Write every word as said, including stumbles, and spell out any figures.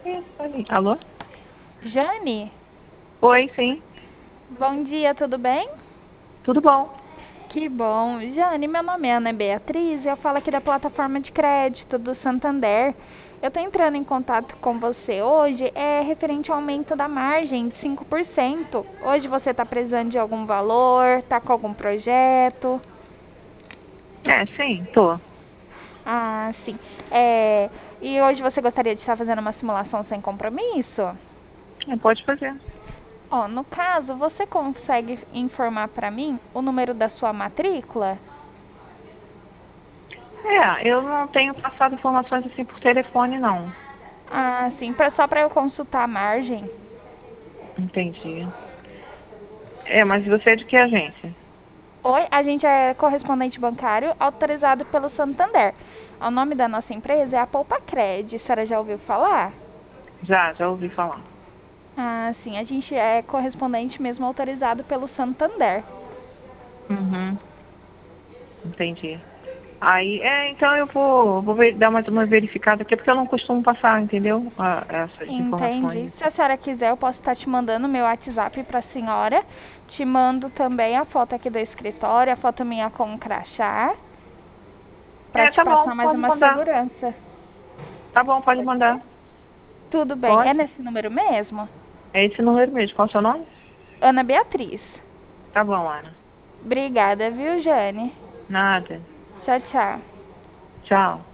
Ih, ali. Alô? Jane, Oi, sim. bom dia, tudo bem? Tudo bom? Que bom. Jane, meu nome é Ana Beatriz e eu falo aqui da plataforma de crédito do Santander. Eu estou entrando em contato com você hoje, é referente ao aumento da margem de cinco por cento. Hoje você está precisando de algum valor, está com algum projeto? É, sim, tô. Ah, sim. É, e hoje você gostaria de estar fazendo uma simulação sem compromisso? É, pode fazer. Ó, no caso, você consegue informar para mim o número da sua matrícula? É, eu não tenho passado informações assim por telefone, não. Ah, sim, pra, só para eu consultar a margem. Entendi. É, mas você é de que agência? Oi, a gente é correspondente bancário autorizado pelo Santander. O nome da nossa empresa é a Poupacred. A senhora já ouviu falar? Já, já ouvi falar. Ah, sim, a gente é correspondente mesmo autorizado pelo Santander. Uhum, entendi. Aí, é, então eu vou, vou ver- dar mais uma verificada aqui, porque eu não costumo passar, entendeu? Ah, essas Entendi. informações. Se a senhora quiser, eu posso estar te mandando meu WhatsApp para a senhora. Te mando também a foto aqui do escritório, a foto minha com o crachá, para É, te tá bom, passar mais pode uma mandar. segurança. Tá bom, pode Pode ser? mandar. Tudo bem. É Pode. nesse número mesmo? É esse número mesmo. Qual é o seu nome? Ana Beatriz. Tá bom, Ana. Obrigada, viu, Jane? Nada. Tchau, tchau. Tchau.